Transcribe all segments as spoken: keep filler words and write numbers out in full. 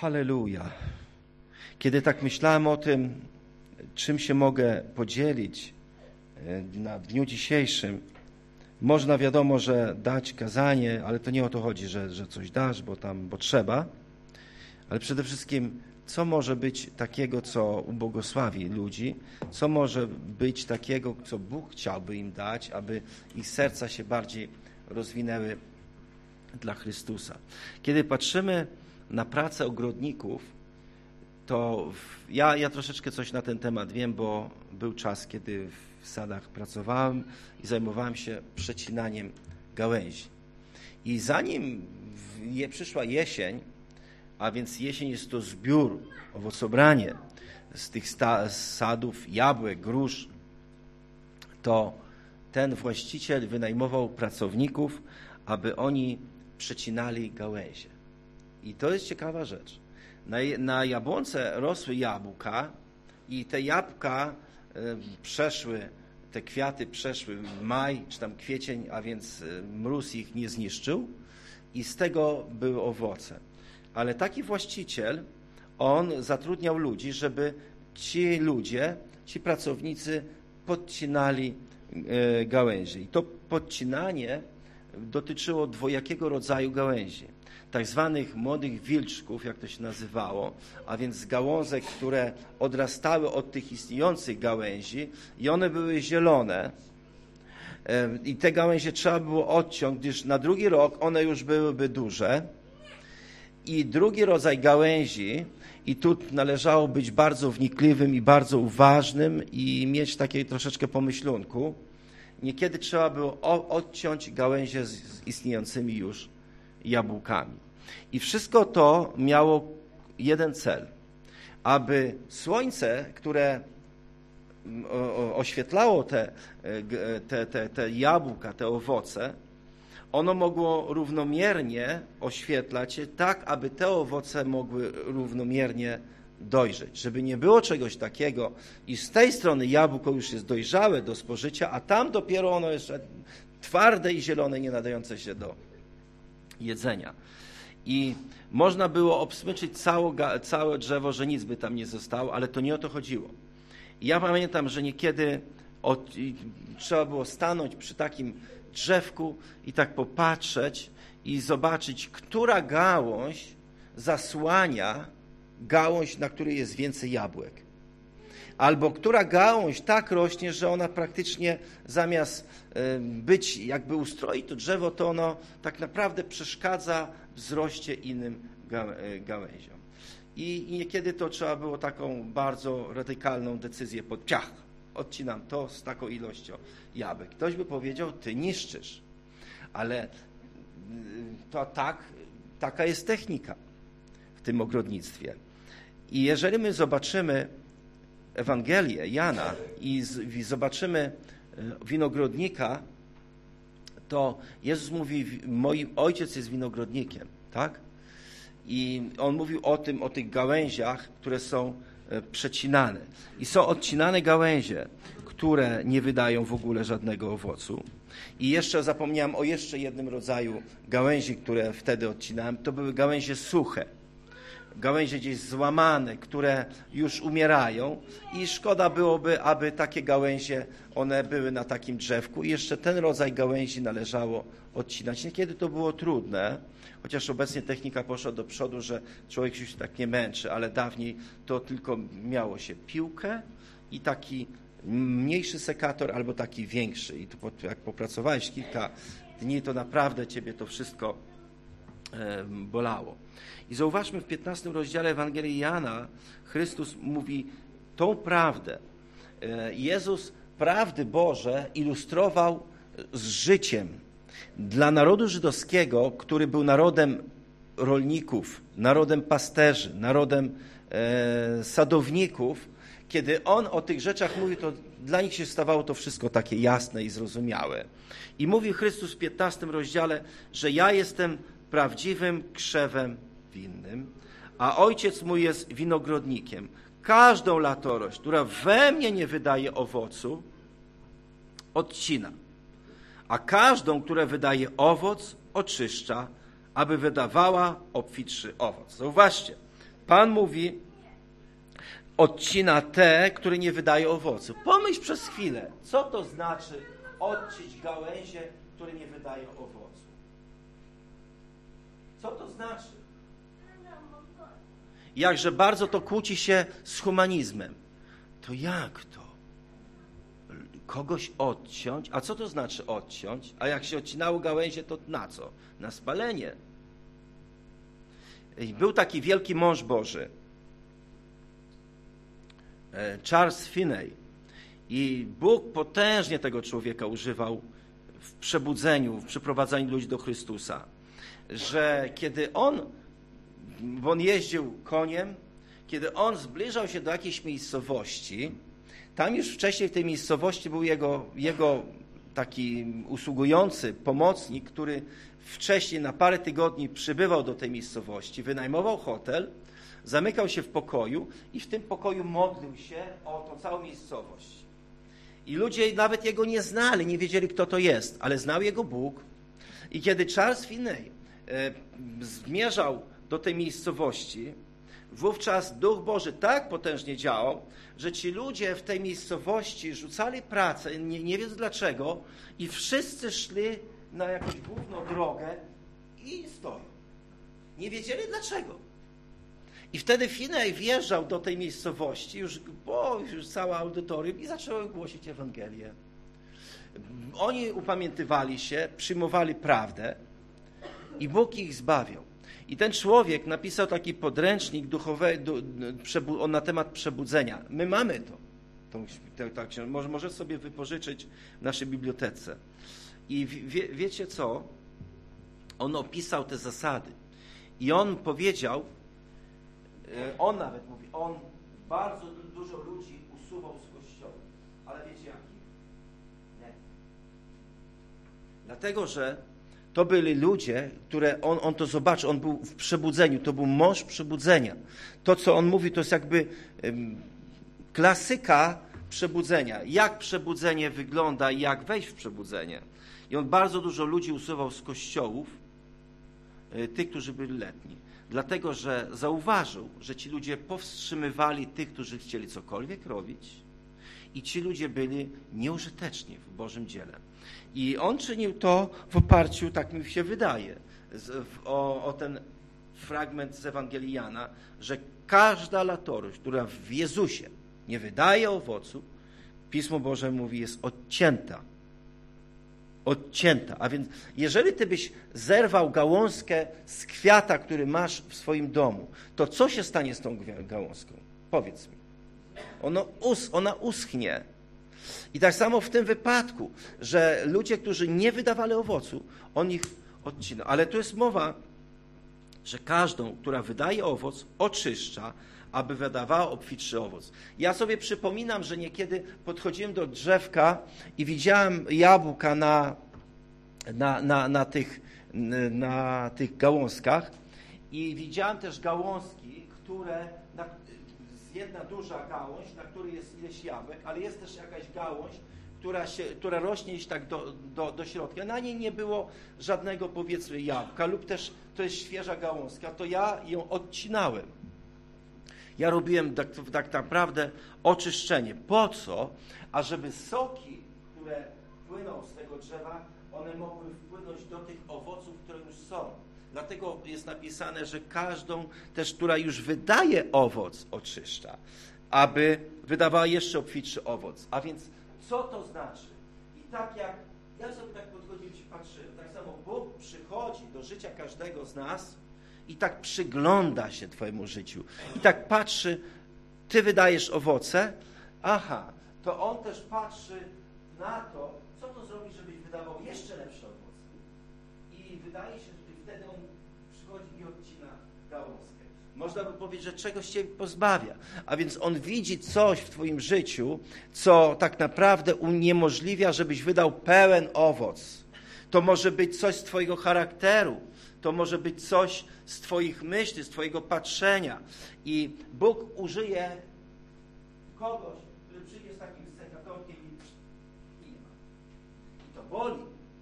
Halleluja. Kiedy tak myślałem o tym, czym się mogę podzielić na dniu dzisiejszym, można wiadomo, że dać kazanie, ale to nie o to chodzi, że, że coś dasz, bo tam, bo trzeba, ale przede wszystkim, co może być takiego, co ubłogosławi ludzi, co może być takiego, co Bóg chciałby im dać, aby ich serca się bardziej rozwinęły dla Chrystusa. Kiedy patrzymy na pracę ogrodników, to w, ja, ja troszeczkę coś na ten temat wiem, bo był czas, kiedy w sadach pracowałem i zajmowałem się przecinaniem gałęzi. I zanim je, przyszła jesień, a więc jesień jest to zbiór, owocobranie z tych sta, z sadów jabłek, grusz, to ten właściciel wynajmował pracowników, aby oni przecinali gałęzie. I to jest ciekawa rzecz. Na, na jabłonce rosły jabłka i te jabłka y, przeszły, te kwiaty przeszły maj czy tam kwiecień, a więc y, mróz ich nie zniszczył i z tego były owoce. Ale taki właściciel, on zatrudniał ludzi, żeby ci ludzie, ci pracownicy podcinali y, gałęzie. I to podcinanie dotyczyło dwojakiego rodzaju gałęzi. Tak zwanych młodych wilczków, jak to się nazywało, a więc gałązek, które odrastały od tych istniejących gałęzi i one były zielone. I te gałęzie trzeba było odciąć, gdyż na drugi rok one już byłyby duże. I drugi rodzaj gałęzi, i tu należało być bardzo wnikliwym i bardzo uważnym i mieć takie troszeczkę pomyślunku. Niekiedy trzeba było odciąć gałęzie z istniejącymi już jabłkami. I wszystko to miało jeden cel, aby słońce, które oświetlało te, te, te, te jabłka, te owoce, ono mogło równomiernie oświetlać je tak, aby te owoce mogły równomiernie dojrzeć. Żeby nie było czegoś takiego i z tej strony jabłko już jest dojrzałe do spożycia, a tam dopiero ono jeszcze twarde i zielone, nie nadające się do jedzenia. I można było obsmyczyć całe, całe drzewo, że nic by tam nie zostało, ale to nie o to chodziło. I ja pamiętam, że niekiedy od, trzeba było stanąć przy takim drzewku i tak popatrzeć i zobaczyć, która gałąź zasłania gałąź, na której jest więcej jabłek. Albo która gałąź tak rośnie, że ona praktycznie zamiast być, jakby ustroić to drzewo, to ono tak naprawdę przeszkadza wzroście innym gałęziom. I niekiedy to trzeba było taką bardzo radykalną decyzję pod ciach. Odcinam to z taką ilością jabłek. Ktoś by powiedział, ty niszczysz. Ale to tak, taka jest technika w tym ogrodnictwie. I jeżeli my zobaczymy Ewangelię Jana i, z, i zobaczymy winogrodnika, to Jezus mówi, mój ojciec jest winogrodnikiem, tak? I on mówił o tym, o tych gałęziach, które są przecinane. I są odcinane gałęzie, które nie wydają w ogóle żadnego owocu. I jeszcze zapomniałem o jeszcze jednym rodzaju gałęzi, które wtedy odcinałem. To były gałęzie suche. Gałęzie gdzieś złamane, które już umierają i szkoda byłoby, aby takie gałęzie, one były na takim drzewku i jeszcze ten rodzaj gałęzi należało odcinać. Niekiedy to było trudne, chociaż obecnie technika poszła do przodu, że człowiek się tak nie męczy, ale dawniej to tylko miało się piłkę i taki mniejszy sekator albo taki większy. I tu jak popracowałeś kilka dni, to naprawdę ciebie to wszystko bolało. I zauważmy, w piętnastym rozdziale Ewangelii Jana Chrystus mówi tą prawdę. Jezus prawdy Boże ilustrował z życiem. Dla narodu żydowskiego, który był narodem rolników, narodem pasterzy, narodem e, sadowników, kiedy on o tych rzeczach mówi, to dla nich się stawało to wszystko takie jasne i zrozumiałe. I mówi Chrystus w piętnastym rozdziale, że ja jestem prawdziwym krzewem winnym, a ojciec mój jest winogrodnikiem. Każdą latorość, która we mnie nie wydaje owocu, odcina, a każdą, która wydaje owoc, oczyszcza, aby wydawała obfitszy owoc. Zauważcie, Pan mówi, odcina te, które nie wydają owocu. Pomyśl przez chwilę, co to znaczy odciąć gałęzie, które nie wydają owocu. Co to znaczy? Jakże bardzo to kłóci się z humanizmem. To jak to? Kogoś odciąć? A co to znaczy odciąć? A jak się odcinało gałęzie, to na co? Na spalenie. I był taki wielki mąż Boży, Charles Finney. I Bóg potężnie tego człowieka używał w przebudzeniu, w przyprowadzaniu ludzi do Chrystusa. Że kiedy on, bo on jeździł koniem, kiedy on zbliżał się do jakiejś miejscowości, tam już wcześniej w tej miejscowości był jego, jego taki usługujący pomocnik, który wcześniej na parę tygodni przybywał do tej miejscowości, wynajmował hotel, zamykał się w pokoju i w tym pokoju modlił się o tą całą miejscowość. I ludzie nawet jego nie znali, nie wiedzieli, kto to jest, ale znał jego Bóg. I kiedy Charles Finney e, zmierzał do tej miejscowości, wówczas Duch Boży tak potężnie działał, że ci ludzie w tej miejscowości rzucali pracę, nie, nie wiedząc dlaczego, i wszyscy szli na jakąś główną drogę i stoją. Nie wiedzieli dlaczego. I wtedy Finney wjeżdżał do tej miejscowości, już, bo już całe audytorium, i zaczął głosić Ewangelię. Oni upamiętywali się, przyjmowali prawdę i Bóg ich zbawiał. I ten człowiek napisał taki podręcznik duchowy na temat przebudzenia. My mamy to. Tą, tą, tą, może, może sobie wypożyczyć w naszej bibliotece. I wie, wiecie co? On opisał te zasady. I on powiedział, on nawet mówi, on bardzo dużo ludzi usuwał z kościoła. Ale wiecie jakich? Nie. Dlatego, że to byli ludzie, które on, on to zobaczył, on był w przebudzeniu, to był mąż przebudzenia. To, co on mówi, to jest jakby um, klasyka przebudzenia. Jak przebudzenie wygląda i jak wejść w przebudzenie. I on bardzo dużo ludzi usuwał z kościołów, y, tych, którzy byli letni. Dlatego, że zauważył, że ci ludzie powstrzymywali tych, którzy chcieli cokolwiek robić, i ci ludzie byli nieużyteczni w Bożym dziele. I on czynił to w oparciu, tak mi się wydaje, z, w, o, o ten fragment z Ewangelii Jana, że każda latorość, która w Jezusie nie wydaje owocu, Pismo Boże mówi, jest odcięta. Odcięta. A więc jeżeli ty byś zerwał gałązkę z kwiata, który masz w swoim domu, to co się stanie z tą gałązką? Powiedz mi. Ono us, ona uschnie. I tak samo w tym wypadku, że ludzie, którzy nie wydawali owocu, on ich odcina. Ale tu jest mowa, że każdą, która wydaje owoc, oczyszcza, aby wydawała obfitszy owoc. Ja sobie przypominam, że niekiedy podchodziłem do drzewka i widziałem jabłka na, na, na, na, tych, na tych gałązkach i widziałem też gałązki, które... Na, jedna duża gałąź, na której jest ileś jabłek, ale jest też jakaś gałąź, która, się, która rośnie iść tak do, do, do środka. Na niej nie było żadnego, powiedzmy, jabłka, lub też to jest świeża gałązka, to ja ją odcinałem. Ja robiłem tak, tak naprawdę oczyszczenie. Po co? Ażeby soki, które płyną z tego drzewa, one mogły wpłynąć do tych owoców, które już są. Dlatego jest napisane, że każdą też, która już wydaje owoc, oczyszcza, aby wydawała jeszcze obfitszy owoc. A więc co to znaczy? I tak jak ja sobie tak podchodziłem i patrzyłem, tak samo Bóg przychodzi do życia każdego z nas i tak przygląda się twojemu życiu. I tak patrzy, ty wydajesz owoce, aha, to On też patrzy na to, co to zrobić, żebyś wydawał jeszcze lepsze owoce. I wydaje się, że wtedy On przychodzi i odcina gałązkę. Można by powiedzieć, że czegoś cię pozbawia. A więc On widzi coś w twoim życiu, co tak naprawdę uniemożliwia, żebyś wydał pełen owoc. To może być coś z twojego charakteru. To może być coś z twoich myśli, z twojego patrzenia. I Bóg użyje kogoś, który przyjdzie z takim sekatorkiem i nie ma. I to boli.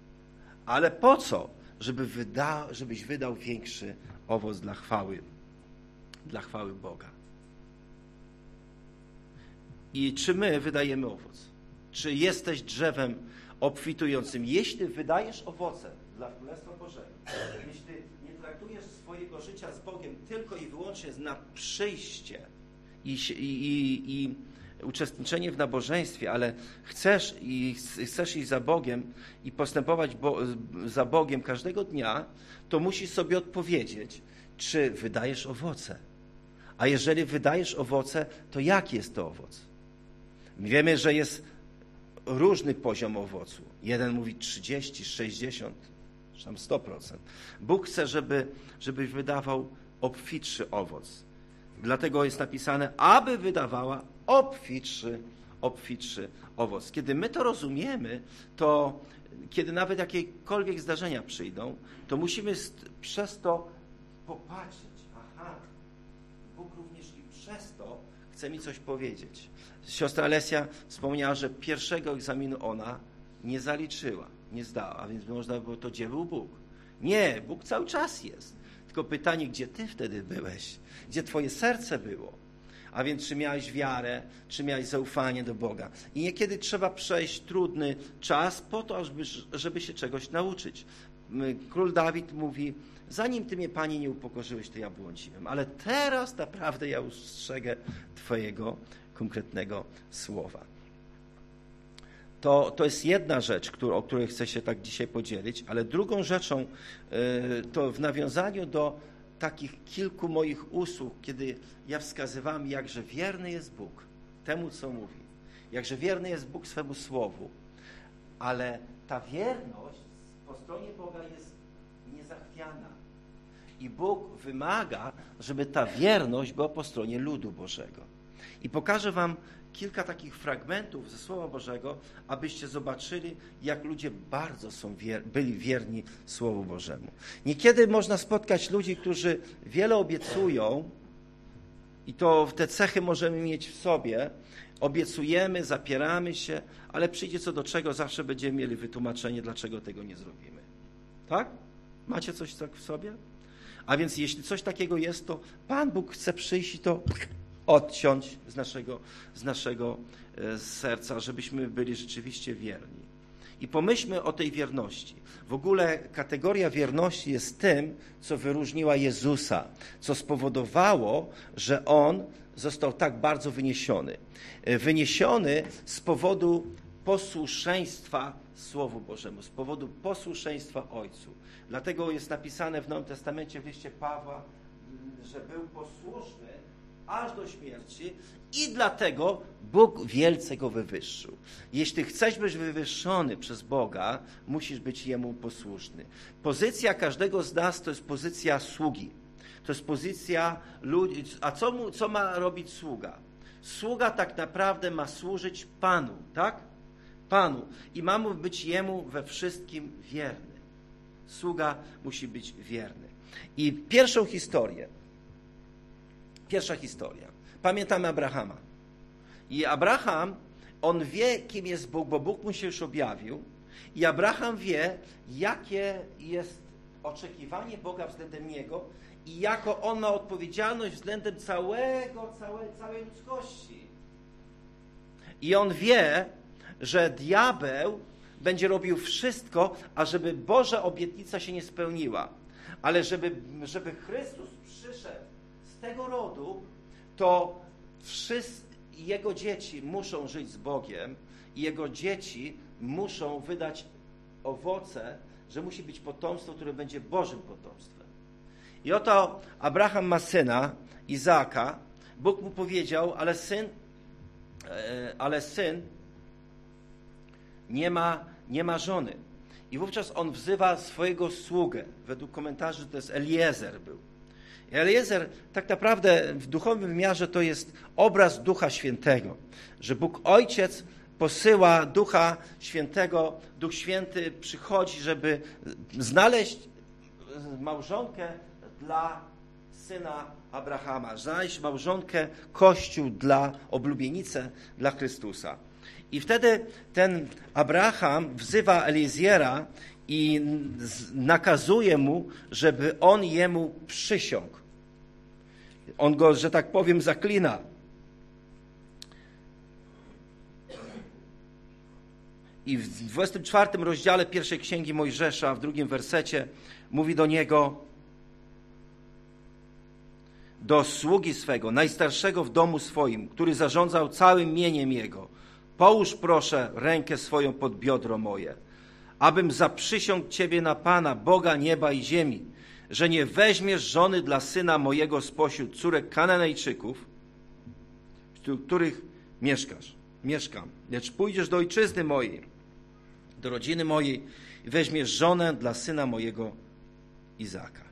Ale po co? Żeby wyda, żebyś wydał większy owoc dla chwały dla chwały Boga. I czy my wydajemy owoc? Czy jesteś drzewem obfitującym? Jeśli wydajesz owoce dla Królestwa Bożego, jeśli nie traktujesz swojego życia z Bogiem tylko i wyłącznie na przyjście i, i, i uczestniczenie w nabożeństwie, ale chcesz i chcesz iść za Bogiem i postępować bo, za Bogiem każdego dnia, to musisz sobie odpowiedzieć, czy wydajesz owoce. A jeżeli wydajesz owoce, to jaki jest to owoc? Wiemy, że jest różny poziom owocu. Jeden mówi trzydzieści, sześćdziesiąt, czy tam sto procent. Bóg chce, żeby, żebyś wydawał obfitszy owoc. Dlatego jest napisane, aby wydawała obfitszy, obfitszy owoc. Kiedy my to rozumiemy, to kiedy nawet jakiekolwiek zdarzenia przyjdą, to musimy przez to popatrzeć. Aha, Bóg również i przez to chce mi coś powiedzieć. Siostra Alesia wspomniała, że pierwszego egzaminu ona nie zaliczyła, nie zdała, a więc można było to, gdzie był Bóg. Nie, Bóg cały czas jest. Tylko pytanie, gdzie ty wtedy byłeś? Gdzie twoje serce było? A więc czy miałeś wiarę, czy miałeś zaufanie do Boga? I niekiedy trzeba przejść trudny czas po to, żeby, żeby się czegoś nauczyć. Król Dawid mówi, zanim ty mnie, Panie, nie upokorzyłeś, to ja błądziłem. Ale teraz naprawdę ja ustrzegę twojego konkretnego słowa. To, to jest jedna rzecz, którą, o której chcę się tak dzisiaj podzielić, ale drugą rzeczą y, to w nawiązaniu do takich kilku moich usług, kiedy ja wskazywałem, jakże wierny jest Bóg temu, co mówi, jakże wierny jest Bóg swemu słowu, ale ta wierność po stronie Boga jest niezachwiana i Bóg wymaga, żeby ta wierność była po stronie ludu Bożego. I pokażę wam kilka takich fragmentów ze Słowa Bożego, abyście zobaczyli, jak ludzie bardzo są wier- byli wierni Słowu Bożemu. Niekiedy można spotkać ludzi, którzy wiele obiecują i to te cechy możemy mieć w sobie. Obiecujemy, zapieramy się, ale przyjdzie co do czego, zawsze będziemy mieli wytłumaczenie, dlaczego tego nie zrobimy. Tak? Macie coś tak w sobie? A więc jeśli coś takiego jest, to Pan Bóg chce przyjść i to odciąć z naszego, z naszego serca, żebyśmy byli rzeczywiście wierni. I pomyślmy o tej wierności. W ogóle kategoria wierności jest tym, co wyróżniła Jezusa, co spowodowało, że On został tak bardzo wyniesiony. Wyniesiony z powodu posłuszeństwa Słowu Bożemu, z powodu posłuszeństwa Ojcu. Dlatego jest napisane w Nowym Testamencie w liście Pawła, że był posłuszny aż do śmierci i dlatego Bóg wielce go wywyższył. Jeśli chcesz być wywyższony przez Boga, musisz być Jemu posłuszny. Pozycja każdego z nas to jest pozycja sługi. To jest pozycja ludzi. A co, mu, co ma robić sługa? Sługa tak naprawdę ma służyć Panu, tak? Panu. I ma być Jemu we wszystkim wierny. Sługa musi być wierny. I pierwszą historię, Pierwsza historia. Pamiętamy Abrahama. I Abraham, on wie, kim jest Bóg, bo Bóg mu się już objawił. I Abraham wie, jakie jest oczekiwanie Boga względem niego i jaką on ma odpowiedzialność względem całego, całej, całej ludzkości. I on wie, że diabeł będzie robił wszystko, ażeby Boża obietnica się nie spełniła. Ale żeby, żeby Chrystus przyszedł z tego rodu, to wszyscy jego dzieci muszą żyć z Bogiem i jego dzieci muszą wydać owoce, że musi być potomstwo, które będzie Bożym potomstwem. I oto Abraham ma syna, Izaaka. Bóg mu powiedział, ale syn, ale syn nie ma, nie ma żony. I wówczas on wzywa swojego sługę. Według komentarzy to jest Eliezer był. I Eliezer tak naprawdę w duchowym wymiarze to jest obraz Ducha Świętego. Że Bóg Ojciec posyła Ducha Świętego, Duch Święty przychodzi, żeby znaleźć małżonkę dla syna Abrahama, znaleźć małżonkę, Kościół dla oblubienicę, dla Chrystusa. I wtedy ten Abraham wzywa Eliezera i nakazuje mu, żeby on jemu przysiągł. On go, że tak powiem, zaklina. I w dwudziestym czwartym rozdziale pierwszej Księgi Mojżesza, w drugim wersecie, mówi do niego, do sługi swego, najstarszego w domu swoim, który zarządzał całym mieniem jego. Połóż proszę rękę swoją pod biodro moje, abym zaprzysiągł Ciebie na Pana, Boga nieba i ziemi, że nie weźmiesz żony dla syna mojego spośród córek Kananejczyków, wśród których mieszkasz, mieszkam, lecz pójdziesz do ojczyzny mojej, do rodziny mojej i weźmiesz żonę dla syna mojego Izaaka.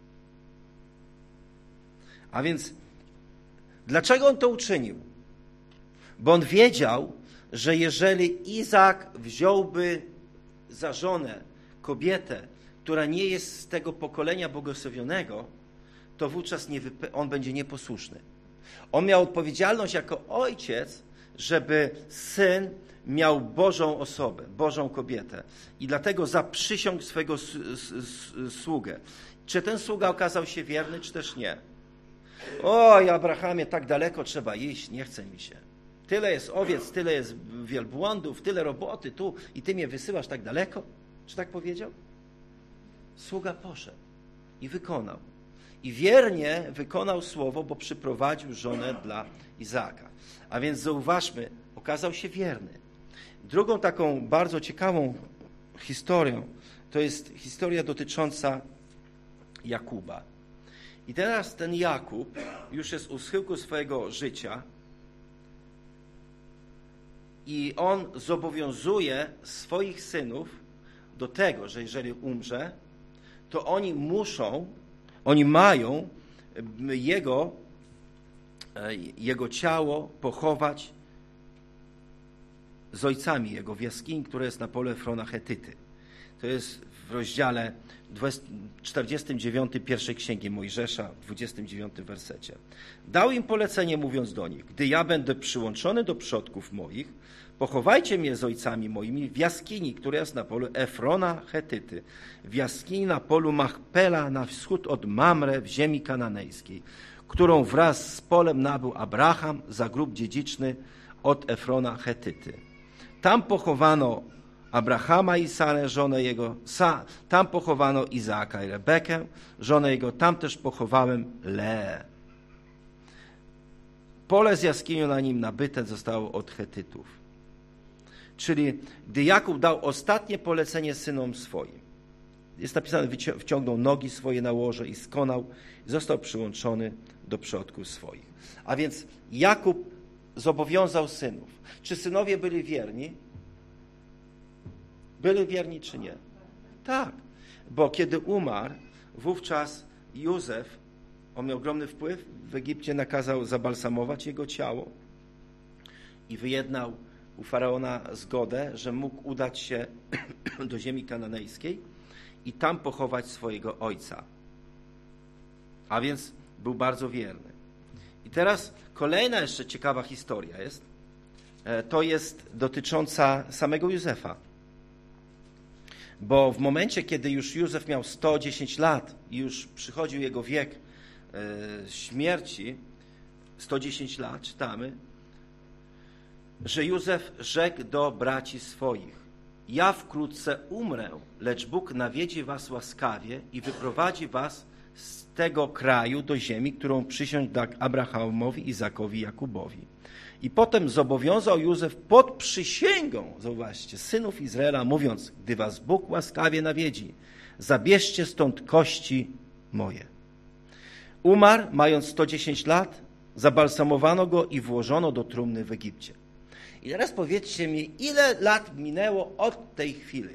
A więc dlaczego on to uczynił? Bo on wiedział, że jeżeli Izaak wziąłby za żonę kobietę, która nie jest z tego pokolenia błogosławionego, to wówczas nie wype- on będzie nieposłuszny. On miał odpowiedzialność jako ojciec, żeby syn miał Bożą osobę, Bożą kobietę. I dlatego zaprzysiągł swego s- s- s- sługę. Czy ten sługa okazał się wierny, czy też nie? Oj, Abrahamie, tak daleko trzeba iść, nie chce mi się. Tyle jest owiec, tyle jest wielbłądów, tyle roboty tu i ty mnie wysyłasz tak daleko? Czy tak powiedział? Sługa poszedł i wykonał. I wiernie wykonał słowo, bo przyprowadził żonę dla Izaaka. A więc zauważmy, okazał się wierny. Drugą taką bardzo ciekawą historią to jest historia dotycząca Jakuba. I teraz ten Jakub już jest u schyłku swojego życia i on zobowiązuje swoich synów do tego, że jeżeli umrze, to oni muszą, oni mają jego, jego ciało pochować z ojcami jego w jaskini, która jest na polu Efrona Chetyty. To jest w rozdziale czterdziestym dziewiątym pierwszej Księgi Mojżesza, w dwudziestym dziewiątym wersecie. Dał im polecenie, mówiąc do nich, gdy ja będę przyłączony do przodków moich, pochowajcie mnie z ojcami moimi w jaskini, która jest na polu Efrona Chetyty, w jaskini na polu Machpela na wschód od Mamre w ziemi kananejskiej, którą wraz z polem nabył Abraham za grób dziedziczny od Efrona Chetyty. Tam pochowano Abrahama i Sarę, żonę jego, Sa, tam pochowano Izaaka i Rebekę, żonę jego, tam też pochowałem Leę. Pole z jaskinią na nim nabyte zostało od Chetytów. Czyli gdy Jakub dał ostatnie polecenie synom swoim, jest napisane, wciągnął nogi swoje na łoże i skonał, i został przyłączony do przodków swoich. A więc Jakub zobowiązał synów. Czy synowie byli wierni? Byli wierni czy nie? Tak, bo kiedy umarł, wówczas Józef, on miał ogromny wpływ, w Egipcie nakazał zabalsamować jego ciało i wyjednał u Faraona zgodę, że mógł udać się do ziemi kananejskiej i tam pochować swojego ojca. A więc był bardzo wierny. I teraz kolejna jeszcze ciekawa historia jest, to jest dotycząca samego Józefa. Bo w momencie, kiedy już Józef miał sto dziesięć lat i już przychodził jego wiek e, śmierci, sto dziesięć lat, czytamy, że Józef rzekł do braci swoich: ja wkrótce umrę, lecz Bóg nawiedzi was łaskawie i wyprowadzi was z tego kraju do ziemi, którą przysiągł Abrahamowi, Izakowi i Jakubowi. I potem zobowiązał Józef pod przysięgą, zauważcie, synów Izraela, mówiąc: gdy was Bóg łaskawie nawiedzi, zabierzcie stąd kości moje. Umarł, mając sto dziesięć lat, zabalsamowano go i włożono do trumny w Egipcie. I teraz powiedzcie mi, ile lat minęło od tej chwili?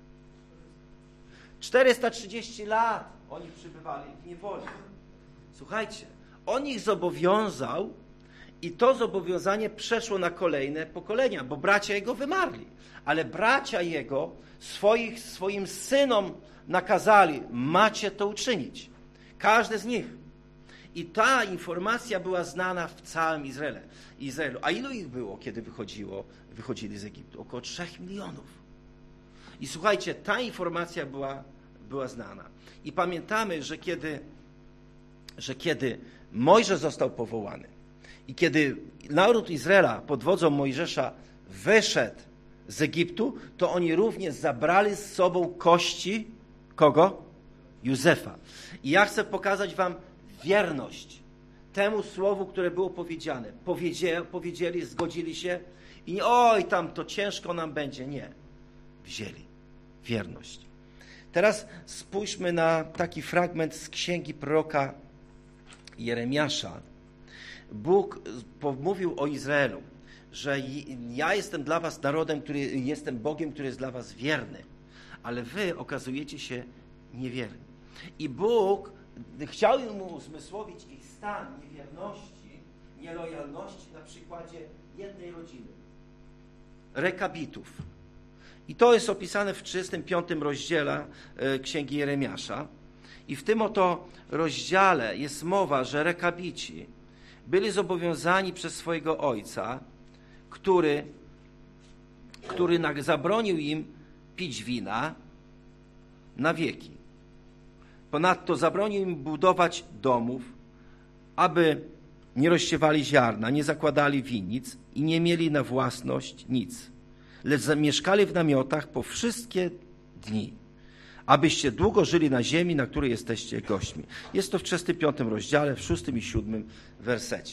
czterysta trzydzieści lat oni przybywali w niewoli. Słuchajcie, on ich zobowiązał i to zobowiązanie przeszło na kolejne pokolenia, bo bracia jego wymarli. Ale bracia jego swoich, swoim synom nakazali: macie to uczynić. Każdy z nich. I ta informacja była znana w całym Izraelu. Izraelu. A ilu ich było, kiedy wychodziło, wychodzili z Egiptu? Około trzech milionów. I słuchajcie, ta informacja była, była znana. I pamiętamy, że kiedy że kiedy Mojżesz został powołany i kiedy naród Izraela pod wodzą Mojżesza wyszedł z Egiptu, to oni również zabrali z sobą kości kogo? Józefa. I ja chcę pokazać wam wierność temu słowu, które było powiedziane. Powiedzieli, powiedzieli zgodzili się i nie, oj, tam to ciężko nam będzie. Nie. Wzięli. Wierność. Teraz spójrzmy na taki fragment z księgi proroka Jeremiasza. Bóg mówił o Izraelu, że ja jestem dla was narodem, który jestem Bogiem, który jest dla was wierny, ale wy okazujecie się niewierni. I Bóg chciał mu uzmysłowić ich stan niewierności, nielojalności na przykładzie jednej rodziny. Rekabitów. I to jest opisane w trzydziestym piątym rozdziale Księgi Jeremiasza. I w tym oto rozdziale jest mowa, że Rekabici byli zobowiązani przez swojego ojca, który, który zabronił im pić wina na wieki. Ponadto zabronił im budować domów, aby nie rozsiewali ziarna, nie zakładali winnic i nie mieli na własność nic, lecz zamieszkali w namiotach po wszystkie dni, abyście długo żyli na ziemi, na której jesteście gośćmi. Jest to w trzydziestym piątym rozdziale, w szóstym i siódmym wersecie.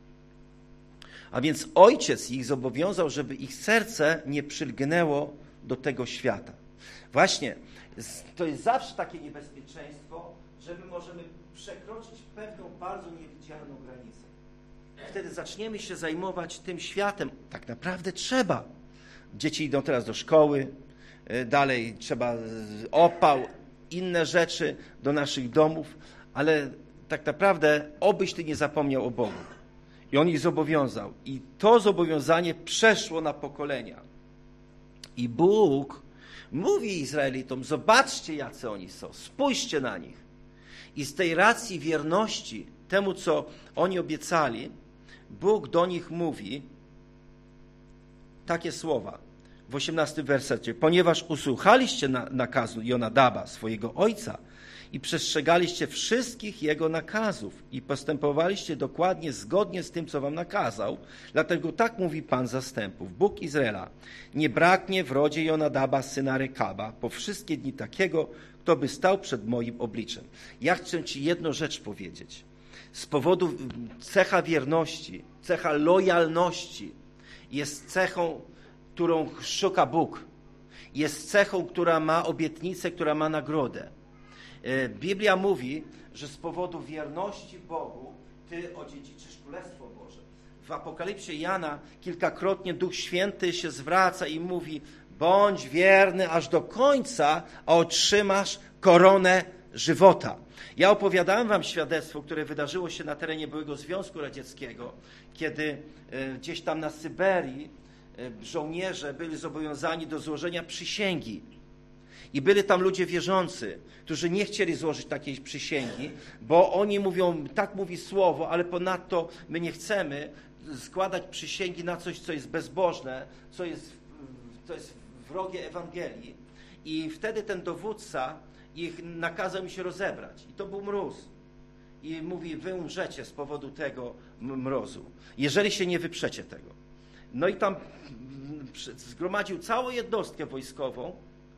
A więc ojciec ich zobowiązał, żeby ich serce nie przylgnęło do tego świata. Właśnie, to jest zawsze takie niebezpieczeństwo, że my możemy przekroczyć pewną bardzo niewidzialną granicę. Wtedy zaczniemy się zajmować tym światem. Tak naprawdę trzeba. Dzieci idą teraz do szkoły, dalej trzeba opał, inne rzeczy do naszych domów, ale tak naprawdę obyś ty nie zapomniał o Bogu. I on ich zobowiązał. I to zobowiązanie przeszło na pokolenia. I Bóg mówi Izraelitom, zobaczcie, jacy oni są, spójrzcie na nich. I z tej racji wierności temu, co oni obiecali, Bóg do nich mówi takie słowa w osiemnastym wersecie. Ponieważ usłuchaliście na, nakazu Jonadaba, swojego ojca, i przestrzegaliście wszystkich jego nakazów i postępowaliście dokładnie zgodnie z tym, co wam nakazał, dlatego tak mówi Pan zastępów, Bóg Izraela. Nie braknie w rodzie Jonadaba, syna Rekaba, po wszystkie dni takiego, kto by stał przed moim obliczem. Ja chcę ci jedną rzecz powiedzieć. Z powodu cecha wierności, cecha lojalności jest cechą, którą szuka Bóg. Jest cechą, która ma obietnicę, która ma nagrodę. Biblia mówi, że z powodu wierności Bogu ty odziedziczysz Królestwo Boże. W Apokalipsie Jana kilkakrotnie Duch Święty się zwraca i mówi: bądź wierny aż do końca, a otrzymasz koronę żywota. Ja opowiadałem wam świadectwo, które wydarzyło się na terenie byłego Związku Radzieckiego, kiedy gdzieś tam na Syberii żołnierze byli zobowiązani do złożenia przysięgi. I byli tam ludzie wierzący, którzy nie chcieli złożyć takiej przysięgi, bo oni mówią, tak mówi słowo, ale ponadto my nie chcemy składać przysięgi na coś, co jest bezbożne, co jest, co jest wrogie Ewangelii. I wtedy ten dowódca ich nakazał im się rozebrać. I to był mróz. I mówi, wy umrzecie z powodu tego mrozu, jeżeli się nie wyprzecie tego. No i tam zgromadził całą jednostkę wojskową,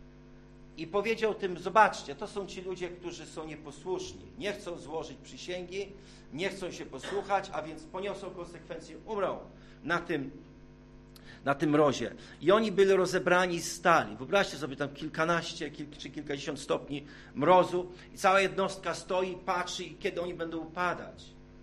i powiedział tym, zobaczcie, to są ci ludzie, którzy są nieposłuszni, nie chcą złożyć przysięgi, nie chcą się posłuchać, a więc poniosą konsekwencje, umrą na tym, na tym mrozie. I oni byli rozebrani z stali. Wyobraźcie sobie tam kilkanaście kil, czy kilkadziesiąt stopni mrozu i cała jednostka stoi, patrzy, kiedy oni będą upadać.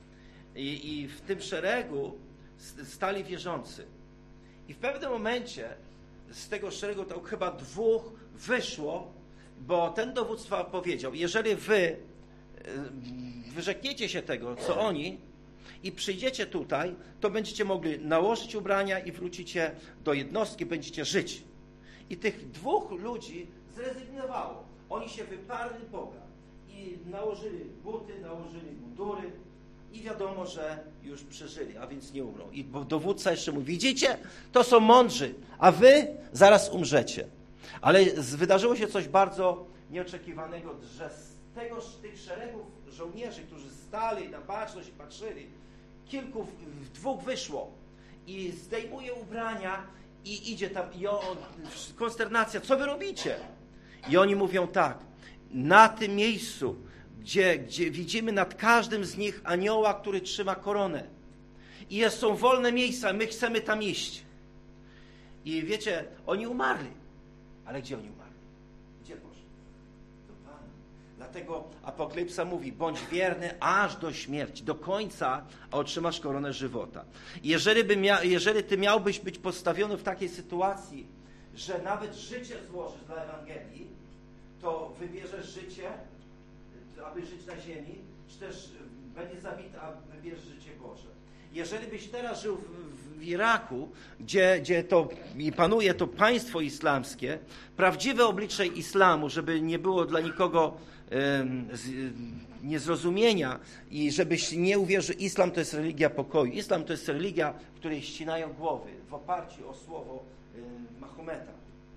I, i w tym szeregu stali wierzący. I w pewnym momencie z tego szeregu to chyba dwóch wyszło, bo ten dowództwo powiedział, jeżeli wy wyrzekniecie się tego, co oni, i przyjdziecie tutaj, to będziecie mogli nałożyć ubrania i wrócicie do jednostki, będziecie żyć. I tych dwóch ludzi zrezygnowało. Oni się wyparli Boga i nałożyli buty, nałożyli mundury i wiadomo, że już przeżyli, a więc nie umrą. I dowódca jeszcze mówi, widzicie, to są mądrzy, a wy zaraz umrzecie. Ale wydarzyło się coś bardzo nieoczekiwanego, że tegoż tych szeregów żołnierzy, którzy stali na baczność i patrzyli, kilku, w, w dwóch wyszło i zdejmuje ubrania i idzie tam, i on, konsternacja, co wy robicie? I oni mówią tak, na tym miejscu, gdzie, gdzie widzimy nad każdym z nich anioła, który trzyma koronę. I jest, są wolne miejsca, my chcemy tam iść. I wiecie, oni umarli. Ale gdzie oni umarli? Gdzie poszli? Do Pana. Dlatego Apokalipsa mówi, bądź wierny aż do śmierci, do końca, a otrzymasz koronę żywota. Jeżeli, by mia, jeżeli ty miałbyś być postawiony w takiej sytuacji, że nawet życie złożysz dla Ewangelii, to wybierzesz życie, aby żyć na ziemi, czy też będzie zabity, a wybierzesz życie Boże. Jeżeli byś teraz żył w, w Iraku, gdzie, gdzie to panuje to państwo islamskie, prawdziwe oblicze islamu, żeby nie było dla nikogo um, z, niezrozumienia i żebyś nie uwierzył, islam to jest religia pokoju. Islam to jest religia, w której ścinają głowy w oparciu o słowo um, Mahometa.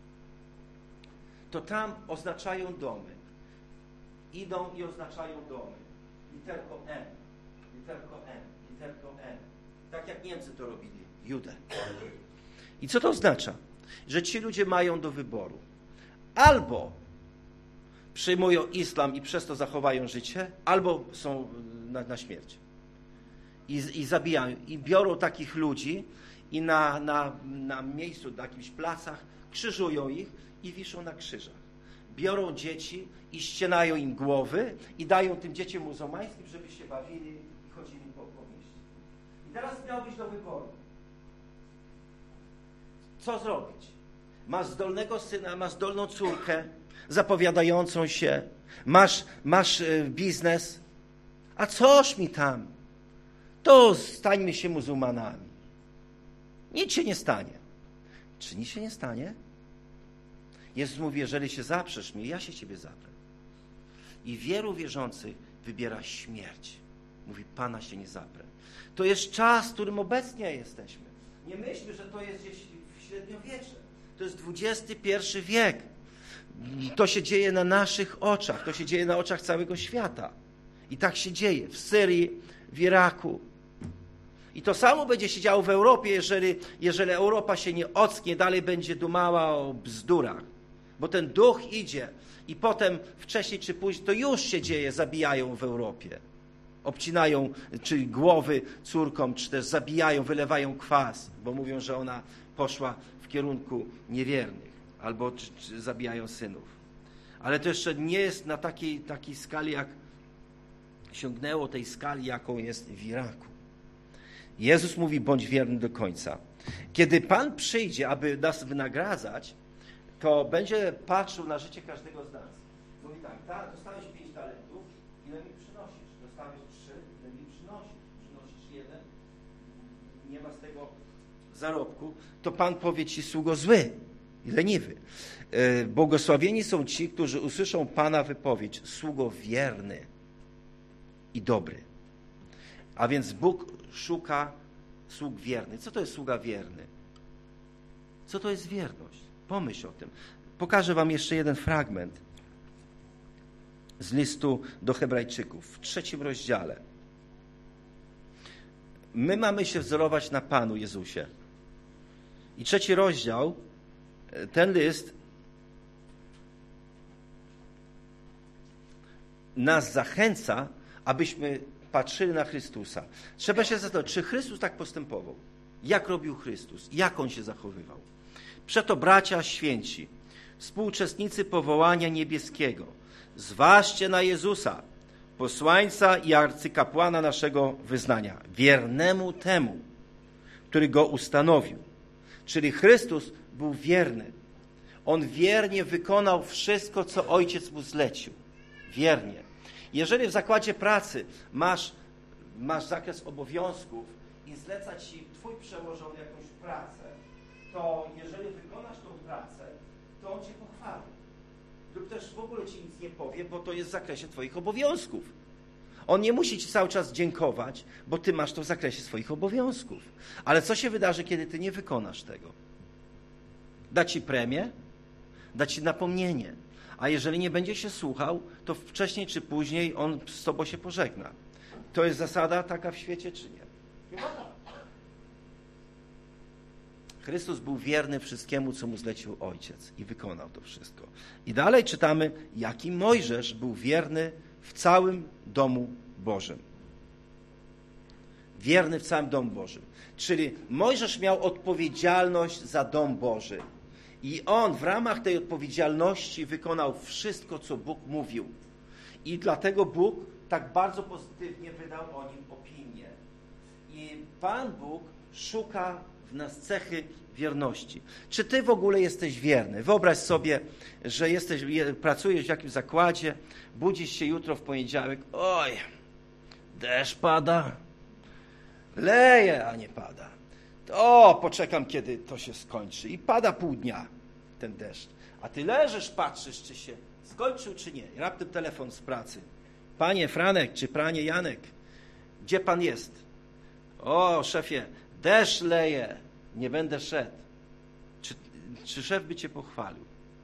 To tam oznaczają domy. Idą i oznaczają domy. Literko M, literko M, literko M. Tak jak Niemcy to robili, Judę. I co to oznacza? Że ci ludzie mają do wyboru. Albo przyjmują islam i przez to zachowają życie, albo są na, na śmierć. I, I zabijają. I biorą takich ludzi i na, na, na miejscu, na jakichś placach krzyżują ich i wiszą na krzyżach. Biorą dzieci i ścinają im głowy i dają tym dzieciom muzułmańskim, żeby się bawili i chodzili po, po mieście. I teraz miałbyś do wyboru. Co zrobić? Masz zdolnego syna, masz zdolną córkę, zapowiadającą się, masz, masz biznes, a coż mi tam? To stańmy się muzułmanami. Nic się nie stanie. Czy nic się nie stanie? Jezus mówi, jeżeli się zaprzesz mnie, ja się ciebie zaprę. I wielu wierzących wybiera śmierć. Mówi, Pana się nie zaprę. To jest czas, w którym obecnie jesteśmy. Nie myślmy, że to jest gdzieś w średniowiecze. To jest dwudziesty pierwszy wiek. To się dzieje na naszych oczach. To się dzieje na oczach całego świata. I tak się dzieje w Syrii, w Iraku. I to samo będzie się działo w Europie, jeżeli, jeżeli Europa się nie ocknie, dalej będzie dumała o bzdurach. Bo ten duch idzie i potem wcześniej czy później, to już się dzieje, zabijają w Europie. Obcinają czy głowy córkom, czy też zabijają, wylewają kwas, bo mówią, że ona poszła w kierunku niewiernych, albo czy, czy zabijają synów. Ale to jeszcze nie jest na takiej, takiej skali, jak sięgnęło tej skali, jaką jest w Iraku. Jezus mówi, bądź wierny do końca. Kiedy Pan przyjdzie, aby nas wynagradzać, to będzie patrzył na życie każdego z nas. Mówi tak, ta, dostałeś pięć talentów, ile mi przynosisz? Dostałeś trzy, ile mi przynosisz? Przynosisz jeden, nie ma z tego zarobku, to Pan powie ci, sługo zły i leniwy. Błogosławieni są ci, którzy usłyszą Pana wypowiedź, sługo wierny i dobry. A więc Bóg szuka sług wiernych. Co to jest sługa wierny? Co to jest wierność? Pomyśl o tym. Pokażę wam jeszcze jeden fragment z listu do Hebrajczyków w trzecim rozdziale. My mamy się wzorować na Panu Jezusie. I trzeci rozdział, ten list nas zachęca, abyśmy patrzyli na Chrystusa. Trzeba się zastanowić, czy Chrystus tak postępował? Jak robił Chrystus? Jak On się zachowywał? Przeto, bracia święci, współuczestnicy powołania niebieskiego, zważcie na Jezusa, posłańca i arcykapłana naszego wyznania, wiernemu temu, który Go ustanowił. Czyli Chrystus był wierny. On wiernie wykonał wszystko, co Ojciec Mu zlecił. Wiernie. Jeżeli w zakładzie pracy masz, masz zakres obowiązków i zleca ci twój przełożony jakąś pracę, to jeżeli wykonasz tą pracę, to on cię pochwali. Lub też w ogóle ci nic nie powie, bo to jest w zakresie twoich obowiązków. On nie musi ci cały czas dziękować, bo ty masz to w zakresie swoich obowiązków. Ale co się wydarzy, kiedy ty nie wykonasz tego? Da ci premię, da ci napomnienie. A jeżeli nie będzie się słuchał, to wcześniej czy później on z tobą się pożegna. To jest zasada taka w świecie, czy nie? Chrystus był wierny wszystkiemu, co mu zlecił Ojciec i wykonał to wszystko. I dalej czytamy, jaki Mojżesz był wierny w całym domu Bożym. Wierny w całym domu Bożym. Czyli Mojżesz miał odpowiedzialność za dom Boży. I on w ramach tej odpowiedzialności wykonał wszystko, co Bóg mówił. I dlatego Bóg tak bardzo pozytywnie wydał o nim opinię. I Pan Bóg szuka w nas cechy wierności. Czy ty w ogóle jesteś wierny? Wyobraź sobie, że jesteś, pracujesz w jakimś zakładzie, budzisz się jutro w poniedziałek, oj, deszcz pada, leje, a nie pada. O, poczekam, kiedy to się skończy. I pada pół dnia ten deszcz. A ty leżysz, patrzysz, czy się skończył, czy nie. I raptem telefon z pracy. Panie Franek, czy panie Janek, gdzie pan jest? O, szefie, deszcz leje, nie będę szedł. Czy, czy szef by cię pochwalił?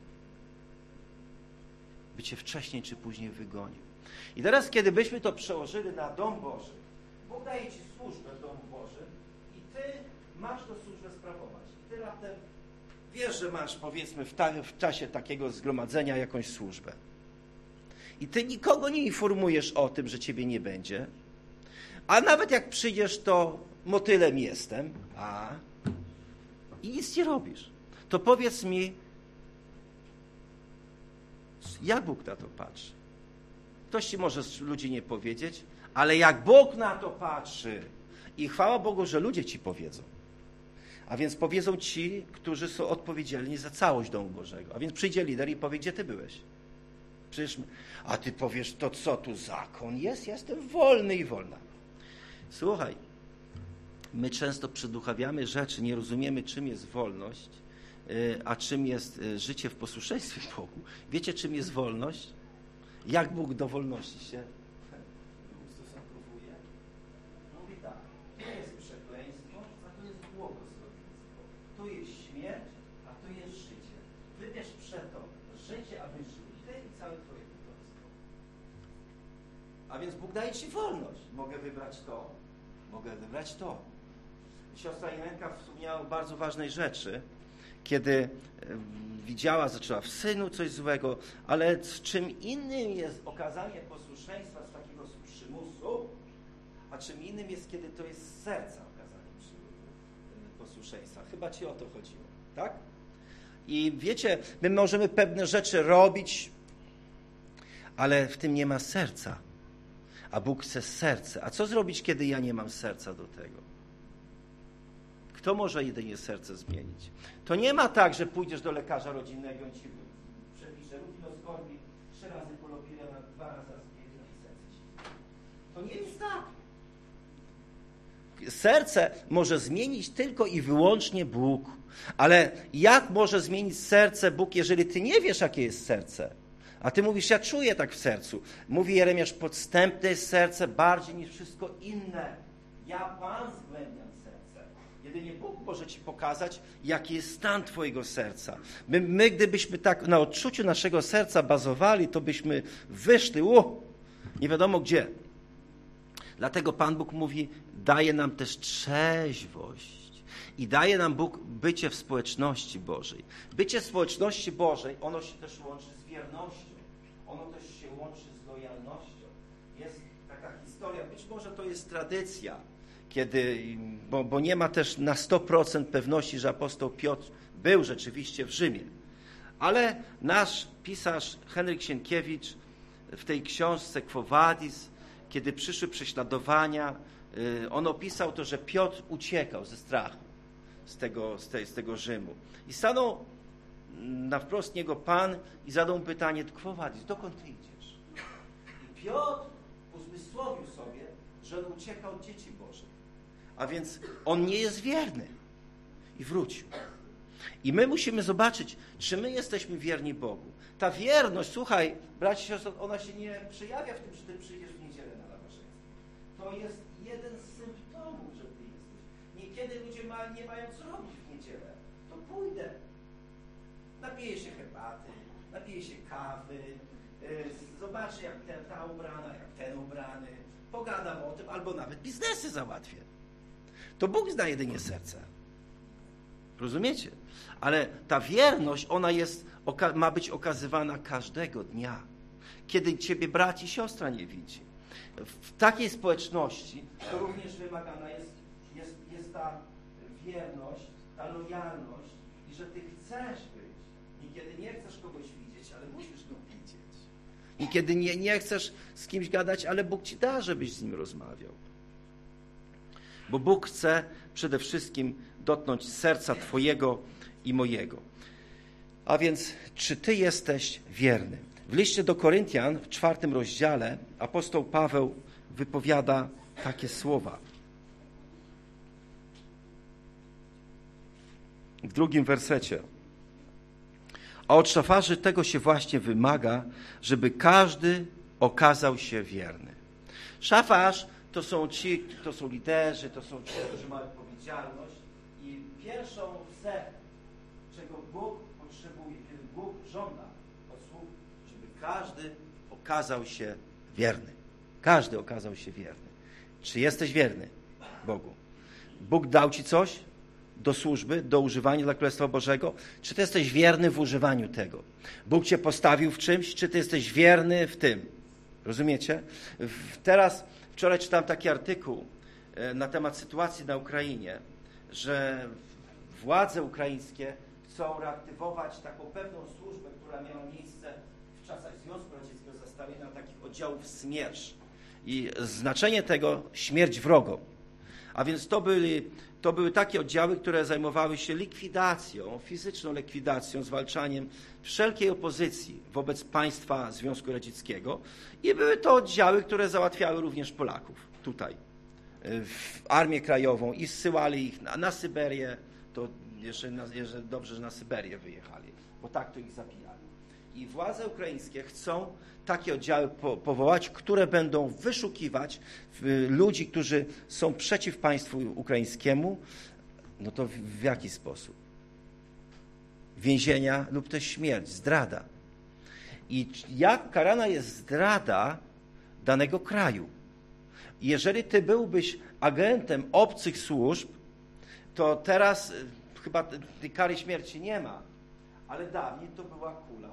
By cię wcześniej czy później wygonił. I teraz, kiedy byśmy to przełożyli na dom Boży, Bóg daje ci służbę w domu Bożym i ty masz tę służbę sprawować. I ty raptem wiesz, że masz, powiedzmy, w, ta, w czasie takiego zgromadzenia jakąś służbę. I ty nikogo nie informujesz o tym, że ciebie nie będzie. A nawet jak przyjdziesz, to motylem jestem, a i nic nie robisz. To powiedz mi, jak Bóg na to patrzy? Ktoś ci może z ludzi nie powiedzieć, ale jak Bóg na to patrzy, i chwała Bogu, że ludzie ci powiedzą. A więc powiedzą ci, którzy są odpowiedzialni za całość domu Bożego. A więc przyjdzie lider i powie, gdzie ty byłeś? Przecież, a ty powiesz, to co tu zakon jest? Ja jestem wolny i wolna. Słuchaj, my często przeduchawiamy rzeczy, nie rozumiemy, czym jest wolność, a czym jest życie w posłuszeństwie Bogu. Wiecie, czym jest wolność? Jak Bóg do wolności się ustosunkowuje? Mówi tak, tu jest przekleństwo, a tu jest błogosławieństwo. Tu jest śmierć, a tu jest życie. Wybierz przeto życie, aby żył ty i całe twoje potomstwo. A więc Bóg daje ci wolność. Mogę wybrać to, mogę wybrać to. Siostra Irenka wspomniała o bardzo ważnej rzeczy, kiedy widziała, zaczęła w synu coś złego, ale czym innym jest okazanie posłuszeństwa z takiego przymusu, a czym innym jest, kiedy to jest z serca okazanie posłuszeństwa. Chyba ci o to chodziło, tak? I wiecie, my możemy pewne rzeczy robić, ale w tym nie ma serca. A Bóg chce serce. A co zrobić, kiedy ja nie mam serca do tego? Kto może jedynie serce zmienić? To nie ma tak, że pójdziesz do lekarza rodzinnego i ci przepisze rutinoskorbi, trzy razy polopirena, dwa razy aspiryna i serce się. To nie jest tak. Serce może zmienić tylko i wyłącznie Bóg. Ale jak może zmienić serce Bóg, jeżeli ty nie wiesz, jakie jest serce? A ty mówisz, ja czuję tak w sercu. Mówi Jeremiasz, podstępne jest serce bardziej niż wszystko inne. Ja Pan zgłębiam serce. Jedynie Bóg może ci pokazać, jaki jest stan twojego serca. My, my gdybyśmy tak na odczuciu naszego serca bazowali, to byśmy wyszli, u, nie wiadomo gdzie. Dlatego Pan Bóg mówi, daje nam też trzeźwość. I daje nam Bóg bycie w społeczności Bożej. Bycie w społeczności Bożej, ono się też łączy z wiernością. Ono też się łączy z lojalnością. Jest taka historia, być może to jest tradycja, kiedy, bo, bo nie ma też na sto procent pewności, że apostoł Piotr był rzeczywiście w Rzymie. Ale nasz pisarz Henryk Sienkiewicz w tej książce Quo Vadis, kiedy przyszły prześladowania, on opisał to, że Piotr uciekał ze strachu z tego, z tej, z tego Rzymu. I stanął na wprost niego Pan i zadał mu pytanie, Quo Vadis, dokąd ty idziesz? I Piotr uzmysłowił sobie, że on ucieka od dzieci Bożych. A więc on nie jest wierny. I wrócił. I my musimy zobaczyć, czy my jesteśmy wierni Bogu. Ta wierność, słuchaj, bracia i siostry, ona się nie przejawia w tym, że ty przyjdziesz w niedzielę na nabożeństwo. To jest jeden z symptomów, że ty jesteś. Niekiedy ludzie ma, nie mają co robić w niedzielę. To pójdę. Napiję się herbaty, napije się kawy, zobaczy jak ten, ta ubrana, jak ten ubrany, pogadam o tym, albo nawet biznesy załatwię. To Bóg zna jedynie serce. Rozumiecie? Ale ta wierność, ona jest, ma być okazywana każdego dnia, kiedy ciebie brat i siostra nie widzi. W takiej społeczności to również wymagana jest, jest, jest ta wierność, ta lojalność i że ty chcesz być. Niekiedy nie chcesz kogoś widzieć, ale musisz go widzieć. Niekiedy nie, nie chcesz z kimś gadać, ale Bóg ci da, żebyś z nim rozmawiał. Bo Bóg chce przede wszystkim dotknąć serca twojego i mojego. A więc, czy ty jesteś wierny? W liście do Koryntian, w czwartym rozdziale, apostoł Paweł wypowiada takie słowa. W drugim wersecie. A od szafarzy tego się właśnie wymaga, żeby każdy okazał się wierny. Szafarz to są ci, to są liderzy, to są ci, którzy mają odpowiedzialność i pierwszą cechą, czego Bóg potrzebuje, kiedy Bóg żąda od sług, żeby każdy okazał się wierny. Każdy okazał się wierny. Czy jesteś wierny Bogu? Bóg dał ci coś do służby, do używania dla Królestwa Bożego? Czy ty jesteś wierny w używaniu tego? Bóg cię postawił w czymś, czy ty jesteś wierny w tym? Rozumiecie? Teraz, wczoraj czytałem taki artykuł na temat sytuacji na Ukrainie, że władze ukraińskie chcą reaktywować taką pewną służbę, która miała miejsce w czasach Związku Radzieckiego, zastawienia takich oddziałów SMERSZ. I znaczenie tego śmierć wrogom. A więc to byli, to były takie oddziały, które zajmowały się likwidacją, fizyczną likwidacją, zwalczaniem wszelkiej opozycji wobec państwa Związku Radzieckiego. I były to oddziały, które załatwiały również Polaków tutaj, w Armię Krajową i zsyłali ich na, na Syberię. To jeszcze, na, jeszcze dobrze, że na Syberię wyjechali, bo tak to ich zabijali. I władze ukraińskie chcą takie oddziały po, powołać, które będą wyszukiwać y, ludzi, którzy są przeciw państwu ukraińskiemu. No to w, w jaki sposób? Więzienia lub też śmierć, zdrada. I jak karana jest zdrada danego kraju? Jeżeli ty byłbyś agentem obcych służb, to teraz y, chyba tej kary śmierci nie ma, ale dawniej to była kula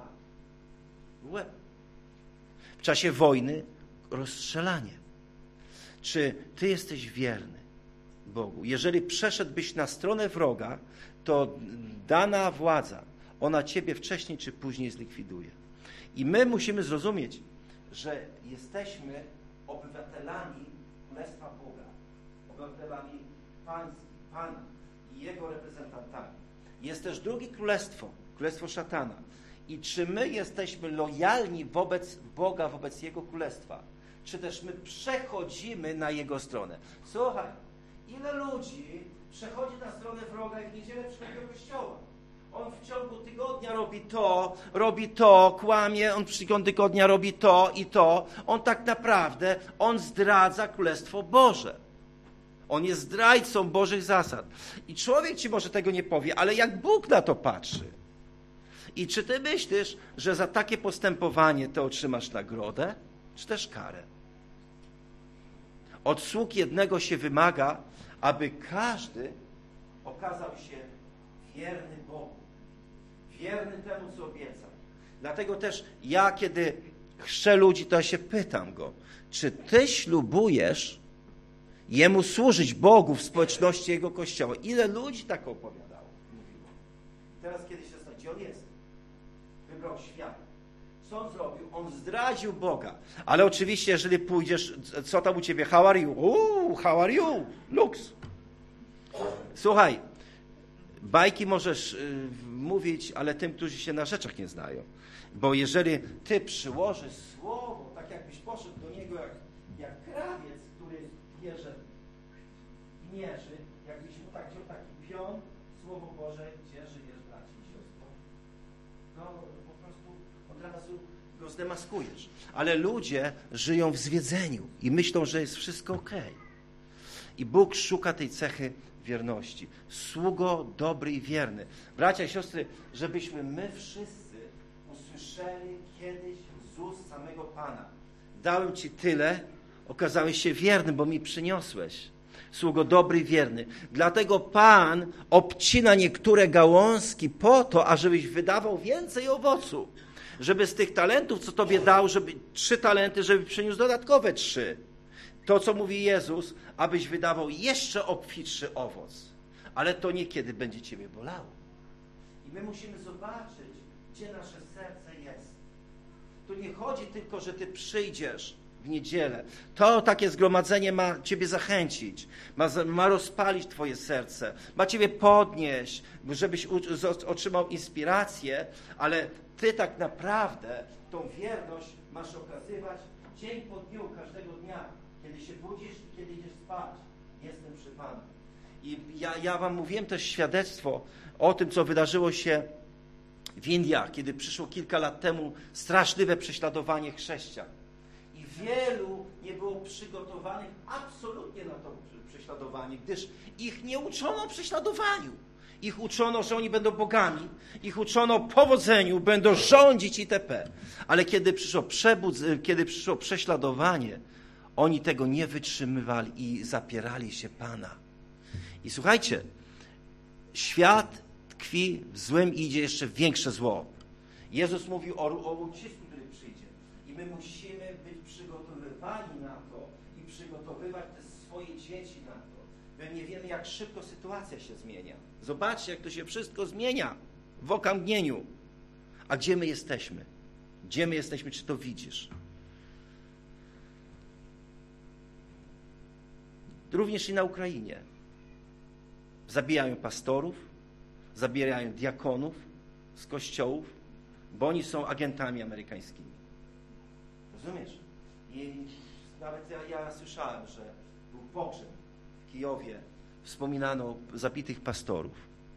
w łeb. W czasie wojny rozstrzelanie. Czy ty jesteś wierny Bogu? Jeżeli przeszedłbyś na stronę wroga, to dana władza, ona ciebie wcześniej czy później zlikwiduje. I my musimy zrozumieć, że jesteśmy obywatelami Królestwa Boga, obywatelami Pana i Jego reprezentantami. Jest też drugie królestwo, królestwo szatana. I czy my jesteśmy lojalni wobec Boga, wobec Jego Królestwa? Czy też my przechodzimy na Jego stronę? Słuchaj, ile ludzi przechodzi na stronę wroga i w niedzielę przychodzi do kościoła? On w ciągu tygodnia robi to, robi to, kłamie, on w ciągu tygodnia robi to i to. On tak naprawdę, on zdradza Królestwo Boże. On jest zdrajcą Bożych zasad. I człowiek ci może tego nie powie, ale jak Bóg na to patrzy? I czy ty myślisz, że za takie postępowanie ty otrzymasz nagrodę, czy też karę? Od sług jednego się wymaga, aby każdy okazał się wierny Bogu, wierny temu, co obiecał. Dlatego też ja, kiedy chrzczę ludzi, to ja się pytam go, czy ty ślubujesz Jemu służyć Bogu w społeczności Jego Kościoła? Ile ludzi tak opowiadało? Mówiło. Teraz kiedy się zastanawiam, gdzie on jest? Wybrał świat. Co on zrobił? On zdradził Boga. Ale oczywiście, jeżeli pójdziesz, co tam u ciebie? How are you? Uuu, how are you? Lux. Słuchaj, bajki możesz y, mówić, ale tym, którzy się na rzeczach nie znają. Bo jeżeli ty przyłożysz słowo, tak jakbyś poszedł do niego jak, jak krawiec, który bierze i mierzy, jakbyś mu tak wziął taki pion, Słowo Boże, gdzie żyjesz, braci i siostro, no po prostu od razu go zdemaskujesz. Ale ludzie żyją w zwiedzeniu i myślą, że jest wszystko okej. I Bóg szuka tej cechy wierności. Sługo dobry i wierny. Bracia i siostry, żebyśmy my wszyscy słyszeli kiedyś z ust samego Pana. Dałem Ci tyle, okazałeś się wiernym, bo mi przyniosłeś. Sługo dobry i wierny. Dlatego Pan obcina niektóre gałązki po to, ażebyś wydawał więcej owocu. Żeby z tych talentów, co Tobie dał, żeby trzy talenty, żeby przyniósł dodatkowe trzy. To, co mówi Jezus, abyś wydawał jeszcze obfitszy owoc. Ale to niekiedy będzie Ciebie bolało. I my musimy zobaczyć, gdzie nasze serce jest. Tu nie chodzi tylko, że Ty przyjdziesz w niedzielę. To takie zgromadzenie ma Ciebie zachęcić, ma, ma rozpalić Twoje serce, ma Ciebie podnieść, żebyś u, z, otrzymał inspirację, ale Ty tak naprawdę tą wierność masz okazywać dzień po dniu, każdego dnia, kiedy się budzisz i kiedy idziesz spać. Jestem przy Panu. I ja, ja Wam mówiłem też świadectwo o tym, co wydarzyło się w Indiach, kiedy przyszło kilka lat temu straszliwe prześladowanie chrześcijan. I wielu nie było przygotowanych absolutnie na to prześladowanie, gdyż ich nie uczono prześladowaniu. Ich uczono, że oni będą bogami, ich uczono powodzeniu, będą rządzić itp. Ale kiedy przyszło, przebudz- kiedy przyszło prześladowanie, oni tego nie wytrzymywali i zapierali się Pana. I słuchajcie, świat tkwi w złym i idzie jeszcze większe zło. Jezus mówił o, o ucisku, który przyjdzie. I my musimy być przygotowywani na to i przygotowywać te swoje dzieci na to. My nie wiemy, jak szybko sytuacja się zmienia. Zobaczcie, jak to się wszystko zmienia w okamgnieniu. A gdzie my jesteśmy? Gdzie my jesteśmy? Czy to widzisz? Również i na Ukrainie. Zabijają pastorów, zabijają diakonów z kościołów, bo oni są agentami amerykańskimi. Rozumiesz? I nawet ja, ja słyszałem, że był pogrzeb w Kijowie, wspominano zabitych pastorów.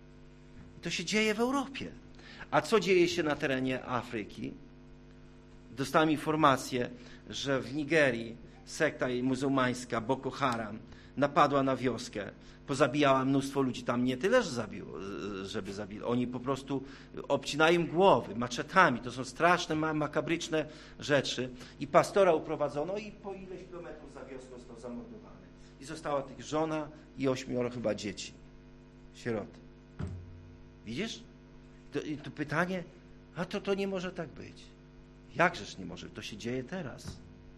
I to się dzieje w Europie. A co dzieje się na terenie Afryki? Dostałem informację, że w Nigerii sekta muzułmańska Boko Haram napadła na wioskę, pozabijała mnóstwo ludzi. Tam nie tyle, że zabiło, żeby zabili. Oni po prostu obcinają im głowy maczetami. To są straszne, makabryczne rzeczy. I pastora uprowadzono i po ileś kilometrów za wioską został zamordowany. I została tych żona i ośmioro chyba dzieci. Sieroty. Widzisz? To, to pytanie, a to, to nie może tak być. Jakżeż nie może? To się dzieje teraz.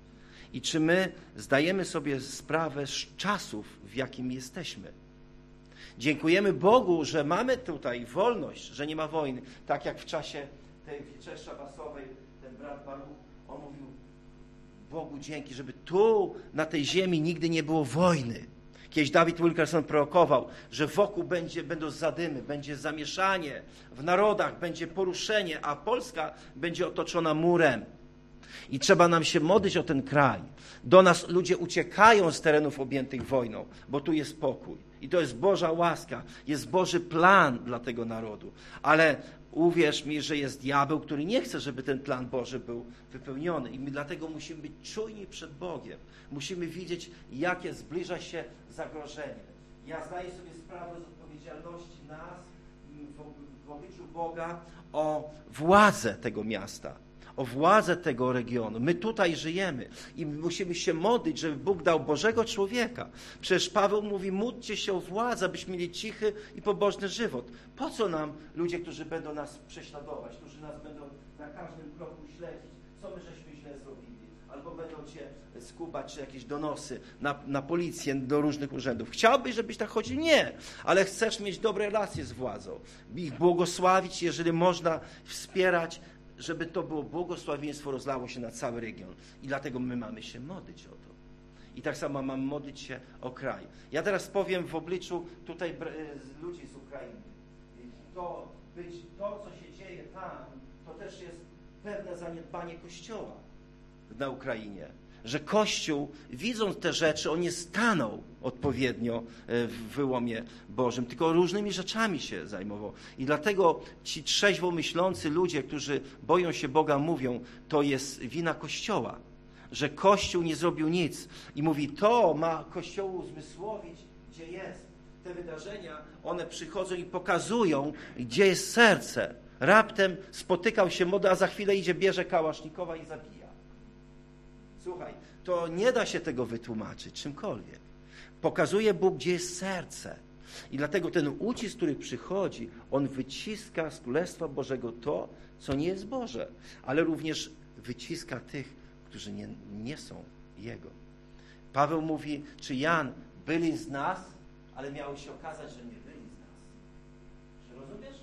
I czy my zdajemy sobie sprawę z czasów, w jakim jesteśmy? Dziękujemy Bogu, że mamy tutaj wolność, że nie ma wojny. Tak jak w czasie tej wieczerzy szabasowej ten brat Baruch, on mówił, Bogu dzięki, żeby tu, na tej ziemi nigdy nie było wojny. Kiedyś David Wilkerson prorokował, że wokół będzie, będą zadymy, będzie zamieszanie, w narodach będzie poruszenie, a Polska będzie otoczona murem. I trzeba nam się modlić o ten kraj. Do nas ludzie uciekają z terenów objętych wojną, bo tu jest pokój. I to jest Boża łaska, jest Boży plan dla tego narodu. Ale uwierz mi, że jest diabeł, który nie chce, żeby ten plan Boży był wypełniony. I my dlatego musimy być czujni przed Bogiem. Musimy widzieć, jakie zbliża się zagrożenie. Ja zdaję sobie sprawę z odpowiedzialności nas w, w obliczu Boga o władzę tego miasta, o władzę tego regionu. My tutaj żyjemy i musimy się modlić, żeby Bóg dał Bożego człowieka. Przecież Paweł mówi, módlcie się o władzę, abyśmy mieli cichy i pobożny żywot. Po co nam ludzie, którzy będą nas prześladować, którzy nas będą na każdym kroku śledzić? Co my żeśmy źle zrobili? Albo będą cię skubać, czy jakieś donosy na, na policję, do różnych urzędów. Chciałbyś, żebyś tak chodził? Nie. Ale chcesz mieć dobre relacje z władzą. Ich błogosławić, jeżeli można wspierać, żeby to było błogosławieństwo, rozlało się na cały region. I dlatego my mamy się modlić o to. I tak samo mamy modlić się o kraj. Ja teraz powiem w obliczu tutaj ludzi z Ukrainy. To, być, to, co się dzieje tam, to też jest pewne zaniedbanie Kościoła na Ukrainie. Że Kościół, widząc te rzeczy, on nie stanął odpowiednio w wyłomie Bożym, tylko różnymi rzeczami się zajmował. I dlatego ci trzeźwo myślący ludzie, którzy boją się Boga, mówią, to jest wina Kościoła. Że Kościół nie zrobił nic. I mówi, to ma Kościołu uzmysłowić, gdzie jest. Te wydarzenia, one przychodzą i pokazują, gdzie jest serce. Raptem spotykał się modlę, a za chwilę idzie, bierze kałasznikowa i zabija. Słuchaj, to nie da się tego wytłumaczyć czymkolwiek. Pokazuje Bóg, gdzie jest serce. I dlatego ten ucisk, który przychodzi, on wyciska z Królestwa Bożego to, co nie jest Boże, ale również wyciska tych, którzy nie, nie są Jego. Paweł mówi, czy Jan byli z nas, ale miało się okazać, że nie byli z nas. Czy rozumiesz?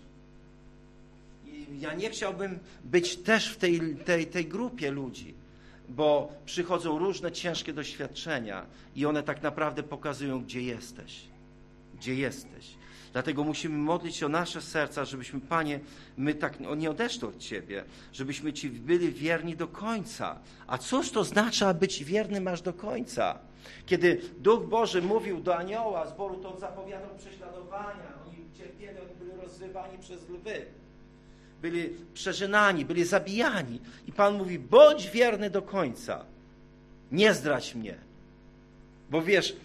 I ja nie chciałbym być też w tej, tej, tej grupie ludzi, bo przychodzą różne ciężkie doświadczenia i one tak naprawdę pokazują, gdzie jesteś. Gdzie jesteś. Dlatego musimy modlić się o nasze serca, żebyśmy, Panie, my tak nie odeszli od Ciebie, żebyśmy Ci byli wierni do końca. A cóż to znaczy, być wiernym aż do końca? Kiedy Duch Boży mówił do anioła zboru, to on zapowiadał prześladowania. Oni cierpieli, oni byli rozrywani przez lwy. Byli przeżynani, byli zabijani. I Pan mówi, bądź wierny do końca. Nie zdradź mnie. Bo wiesz,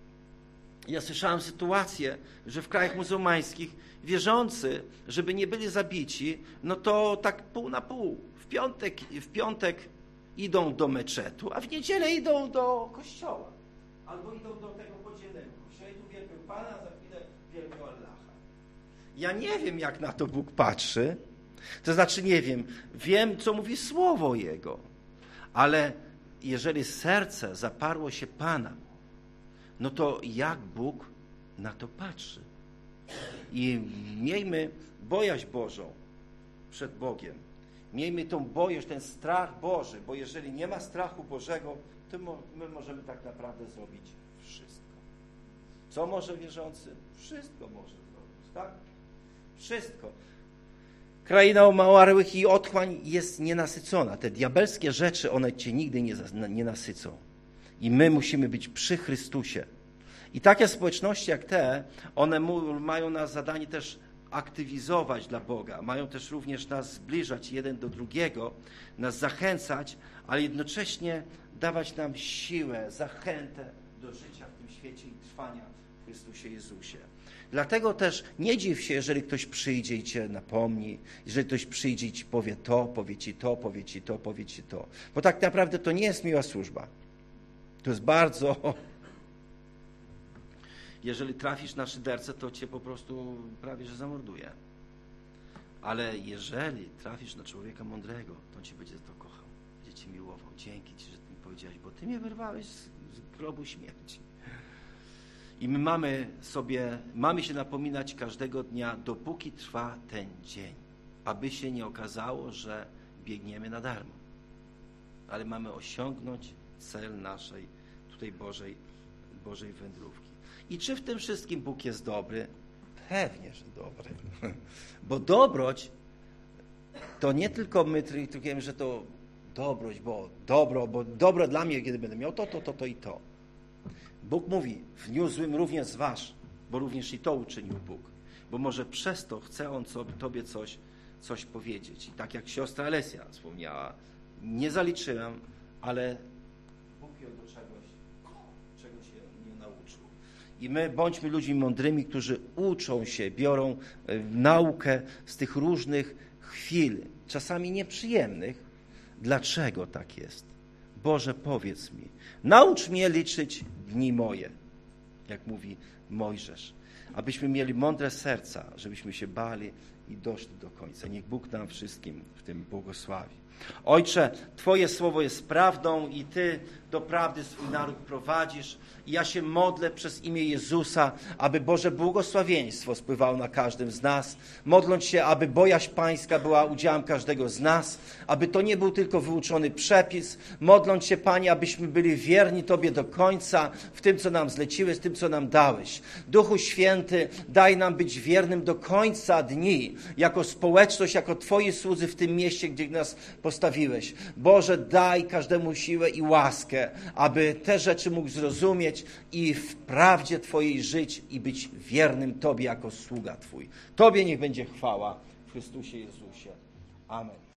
ja słyszałem sytuację, że w krajach muzułmańskich wierzący, żeby nie byli zabici, no to tak pół na pół. W piątek, w piątek idą do meczetu, a w niedzielę idą do kościoła. Albo idą do tego podzielnego kościoła i tu wielbią Pana, a za chwilę wielbią Allaha. Ja nie wiem, jak na to Bóg patrzy. To znaczy nie wiem. Wiem, co mówi Słowo Jego. Ale jeżeli serce zaparło się Pana, no to jak Bóg na to patrzy? I miejmy bojaźń Bożą przed Bogiem. Miejmy tą bojaźń, ten strach Boży, bo jeżeli nie ma strachu Bożego, to my możemy tak naprawdę zrobić wszystko. Co może wierzący? Wszystko może zrobić, tak? Wszystko. Kraina umarłych i otchłań jest nienasycona. Te diabelskie rzeczy, one cię nigdy nie, nie nasycą. I my musimy być przy Chrystusie. I takie społeczności jak te, one mają nas zadanie też aktywizować dla Boga. Mają też również nas zbliżać jeden do drugiego, nas zachęcać, ale jednocześnie dawać nam siłę, zachętę do życia w tym świecie i trwania w Chrystusie Jezusie. Dlatego też nie dziw się, jeżeli ktoś przyjdzie i cię napomni, jeżeli ktoś przyjdzie i ci powie to, powie ci to, powie ci to, powie ci to. Bo tak naprawdę to nie jest miła służba. To jest bardzo... Jeżeli trafisz na szydercę, to cię po prostu prawie że zamorduje. Ale jeżeli trafisz na człowieka mądrego, to on ci będzie to kochał, będzie cię miłował. Dzięki ci, że ty mi powiedziałeś, bo ty mnie wyrwałeś z, z grobu śmierci. I my mamy sobie, mamy się napominać każdego dnia, dopóki trwa ten dzień, aby się nie okazało, że biegniemy na darmo. Ale mamy osiągnąć cel naszej tutaj Bożej, Bożej wędrówki. I czy w tym wszystkim Bóg jest dobry? Pewnie, że dobry. Bo dobroć to nie tylko my tryktujemy, że to dobroć, bo dobro, bo dobro dla mnie, kiedy będę miał to, to, to, to i to. Bóg mówi, w dniu złym również zważ, bo również i to uczynił Bóg. Bo może przez to chce On sobie, Tobie coś, coś powiedzieć. I tak jak siostra Alesja wspomniała, nie zaliczyłem, ale Bóg ją do czegoś, czego się nie nauczył. I my bądźmy ludźmi mądrymi, którzy uczą się, biorą naukę z tych różnych chwil, czasami nieprzyjemnych. Dlaczego tak jest? Boże, powiedz mi, naucz mnie liczyć dni moje, jak mówi Mojżesz, abyśmy mieli mądre serca, żebyśmy się bali i doszli do końca. Niech Bóg nam wszystkim w tym błogosławi. Ojcze, Twoje słowo jest prawdą i Ty do prawdy swój naród prowadzisz. I ja się modlę przez imię Jezusa, aby Boże błogosławieństwo spływało na każdym z nas. Modląc się, aby bojaźń Pańska była udziałem każdego z nas, aby to nie był tylko wyuczony przepis. Modląc się, Panie, abyśmy byli wierni Tobie do końca w tym, co nam zleciłeś, w tym, co nam dałeś. Duchu Święty, daj nam być wiernym do końca dni, jako społeczność, jako Twoi słudzy w tym mieście, gdzie nas postawiłeś. Boże, daj każdemu siłę i łaskę, aby te rzeczy mógł zrozumieć i w prawdzie Twojej żyć i być wiernym Tobie jako sługa Twój. Tobie niech będzie chwała w Chrystusie Jezusie. Amen.